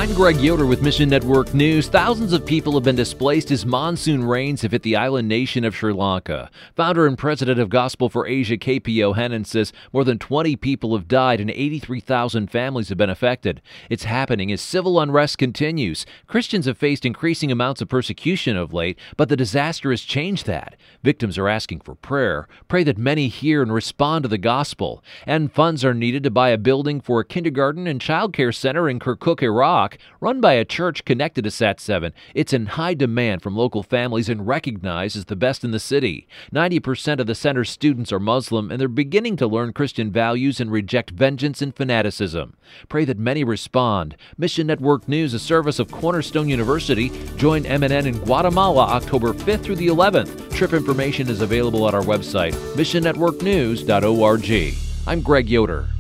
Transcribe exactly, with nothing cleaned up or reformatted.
I'm Greg Yoder with Mission Network News. Thousands of people have been displaced as monsoon rains have hit the island nation of Sri Lanka. Founder and president of Gospel for Asia, K P Yohanan, says more than twenty people have died and eighty-three thousand families have been affected. It's happening as civil unrest continues. Christians have faced increasing amounts of persecution of late, but the disaster has changed that. Victims are asking for prayer. Pray that many hear and respond to the gospel. And funds are needed to buy a building for a kindergarten and child care center in Kirkuk, Iraq, run by a church connected to Sat seven. It's in high demand from local families and recognized as the best in the city. ninety percent of the center's students are Muslim, and they're beginning to learn Christian values and reject vengeance and fanaticism. Pray that many respond. Mission Network News, a service of Cornerstone University. Join M N N in Guatemala October fifth through the eleventh. Trip information is available at our website, mission network news dot org. I'm Greg Yoder.